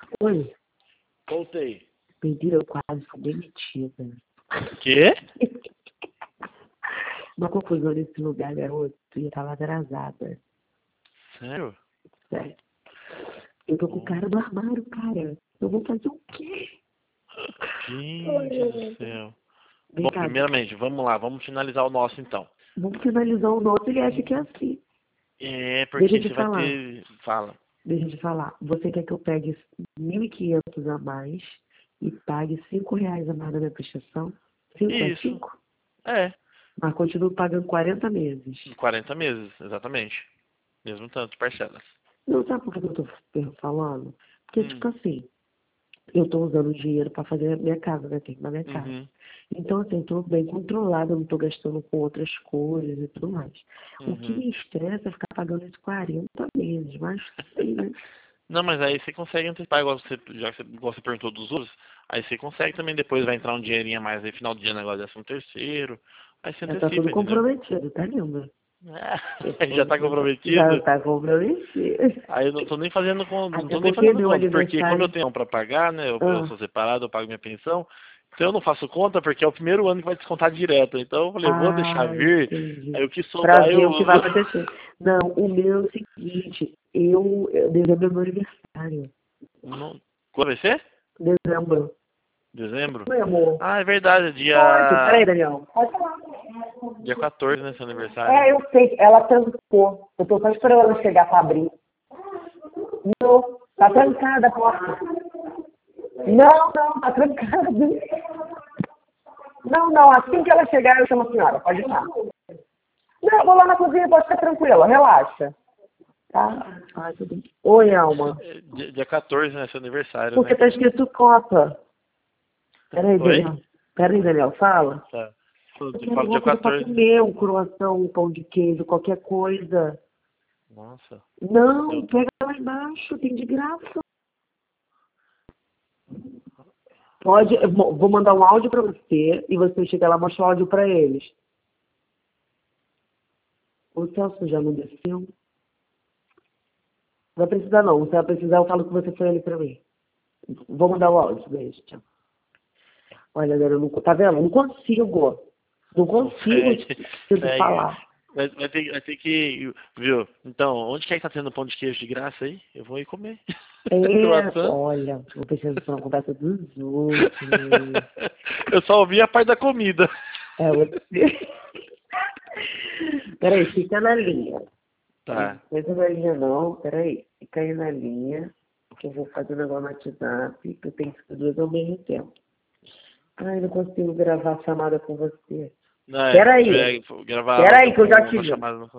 Oi, Voltei. mentira, eu quase fui demitida. Quê? Uma confusão nesse lugar, garoto, e eu tava atrasada. Sério? Sério. Eu tô com o cara do armário, cara. Eu vou fazer o quê? Gente do céu. Vem Bom, cá, primeiramente, vamos lá, vamos finalizar o nosso então. vamos finalizar o nosso, ele acha que é assim. É, porque Deixa eu te você vai falar. ter. Fala. Deixa eu te falar. Você quer que eu pegue 1.500 a mais e pague R$ 5 a mais da minha prestação? 5 é Isso. 5? É, Mas continuo pagando 40 meses. em 40 meses, exatamente. Mesmo tanto, parcelas. Não sabe por que eu tô falando? Porque, Hum. tipo assim, eu tô usando o dinheiro pra fazer a minha casa, né? Tem que na minha casa. Uhum. Então, assim, eu tô bem controlada, eu não tô gastando com outras coisas e tudo mais. O que Uhum. me estressa é ficar pagando esses 40 meses, mas sei, né? Não, mas aí você consegue antecipar, igual você, igual você perguntou dos outros, aí você consegue também, depois vai entrar um dinheirinho a mais aí, final do dia, negócio 13º, aí você Já tá tudo antecipa, entendeu? comprometido, tá lindo? Aí já tá Já comprometido. tá comprometido. Aí eu não tô nem fazendo conta, não Até tô nem porque fazendo meu conta, porque como eu aniversário. tenho um pra pagar, né, eu Ah, sou separado, eu pago minha pensão, então eu não faço conta porque é o primeiro ano que vai descontar direto. Então eu falei, eu vou deixar vir, entendi. aí o que Pra sobrar ver eu o que vai uso. acontecer. Não, o meu é o seguinte, eu dezembro é meu aniversário. Não... Quando vai ser? Dezembro. Dezembro? Meu amor. Ah, é verdade, Pode, peraí, dia... Daniel. Pode falar. Dia 14, né, seu aniversário. É, eu sei, ela trancou. Eu tô só esperando ela chegar pra abrir. Não, tá trancada a porta. Não, não, tá trancada. Não, não, assim que ela chegar eu chamo a senhora, pode ir lá. Não, eu vou lá na cozinha, pode ficar tranquila, relaxa. Tá? Ai, tudo bem. Oi, Alma. Dia 14, né, seu aniversário, Porque né? tá escrito Copa. Peraí, Oi? Daniel. Peraí, Daniel, fala. Tá. Eu Eu quero falo alguma dia coisa pra 14. comer, um croissant, um pão de queijo, qualquer coisa. Nossa. Não, Eu... pega lá embaixo, tem de graça. Pode, eu vou mandar um áudio pra você e você chega lá e mostra o áudio pra eles. O Celso já não desceu? Não vai precisar não, você vai precisar, eu falo que você foi ali pra mim. Vou mandar o áudio, beijo, tchau. Olha, galera, eu não, tá vendo? Eu não consigo. Não consigo Consegue, te consegue. falar. Vai ter que, viu? Então, onde que é que tá tendo pão de queijo de graça aí? Eu vou ir comer. É, Croissant. olha, vou pensando na conversa dos outros. Eu só ouvi a parte da comida. É, você. Peraí, fica na linha. Não Tá. fica na linha não, peraí. Fica aí na linha, que eu vou fazer um negócio no WhatsApp, que eu tenho que fazer duas ao mesmo tempo. Ai, não consigo gravar a chamada com você. Não, se Peraí, tiver gravar peraí áudio que eu já com te uma ligo. chamada no